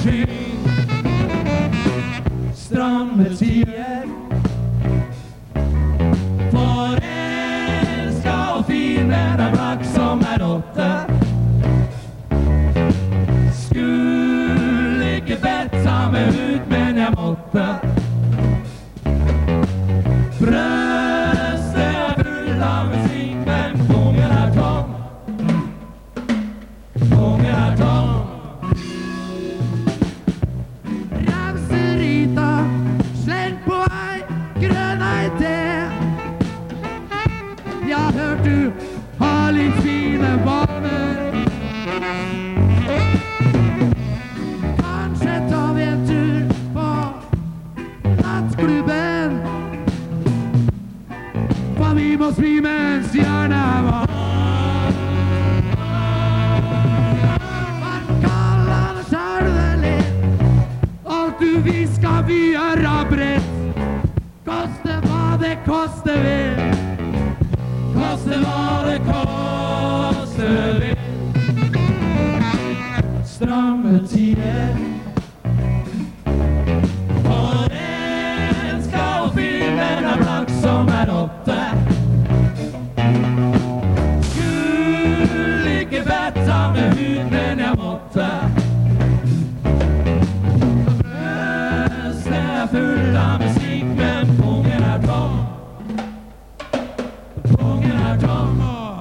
sky. Stramme tider, forelska og fin med en blakk som åtte. Skulle ikke bedt sammen ut, men jeg måtte. Brøstet full av musikk, men pungen tom. Pungen tom. Ramserita, sleng på ei grønn idé. Jeg har hørt du har litt fine vaner. Kanskje tar vi en tur på nattklubben. For vi må smi mens hjernen er varm. Vart kall, annars er du det litt. Alt du vi skal vi gjøre bredt. Koste hva det koste vil. Koste hva det koste vil. Stramme tider, forelska og fin med en blakk som åtte. Skulle ikke bedt sammen ut, men jeg måtte. Brøstet full av musikk, men pungen tom. Pungen tom.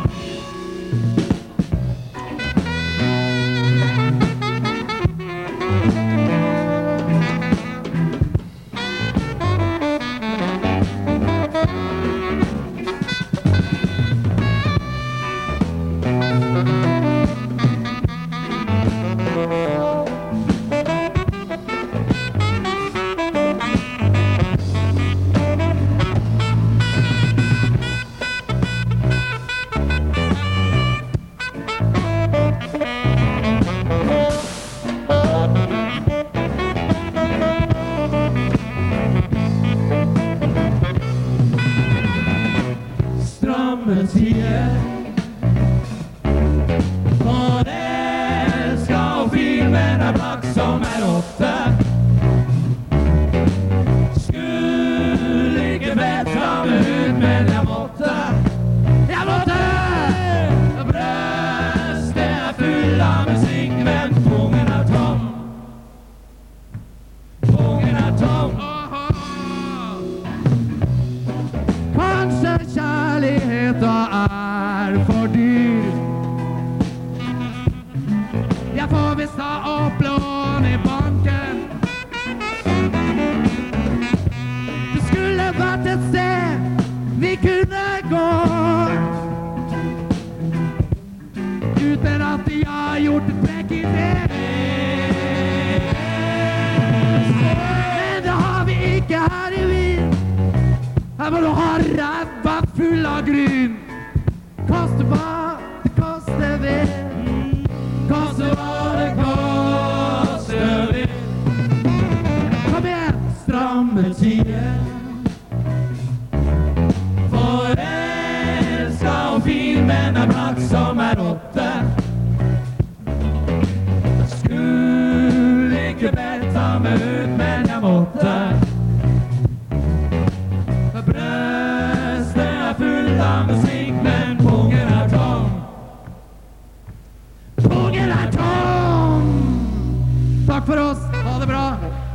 Stramme tider, forelska og fin med en blakk som åtte. Skulle ikke bedt sammen ut, men jeg måtte. Jeg måtte! Brøstet full av musikk, men pungen tom. Pungen tom. Kanskje kjærligheten er for dyr. Jeg får visst ta opp lån i banken. Det skulle vært et sted vi kunne gå, uten at de har gjort et trekk i det. Men det har vi ikke her i Wien. Her må du ha ræva full av gryn. Koste hva det koste vil. Koste hva det koste vil. Kom igjen! Stramme tider, forelska og fin, men en blakk som åtte. Skulle ikke bedt sammen ut, men jeg måtte. Brøstet full av musikk, men pungen tom. Pungen tom! Takk for oss. Ha det bra.